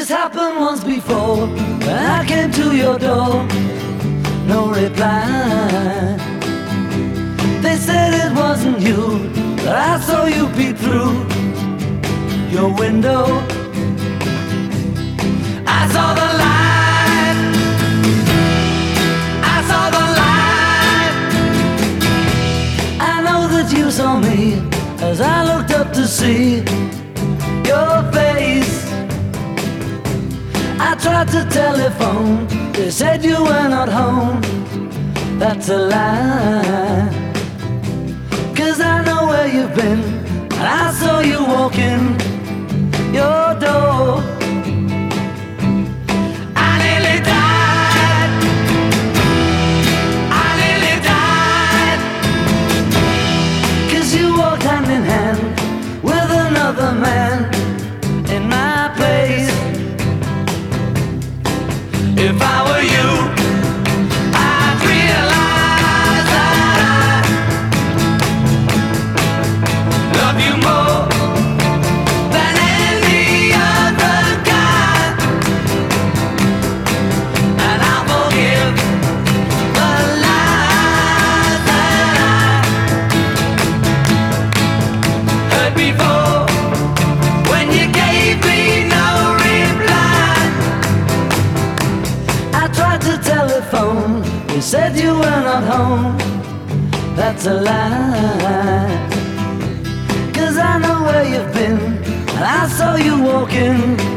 This happened once before, when I came to your door. No reply. They said it wasn't you, but I saw you peep through your window. I saw the light. I saw the light. I know that you saw me as I looked up to see your face. I tried to telephone, they said you were not home. That's a lie, 'cause I know where you've been, and I saw you walking your door. I nearly died. I nearly died, 'cause you walked hand in hand with another man in my place. If I were you, I'd realize that I love you more than any other guy, and I'll forgive the lies that I heard before when you gave me no reply. I tried to telephone, they said you were not home. That's a lie, 'cause I know where you've been, and I saw you walking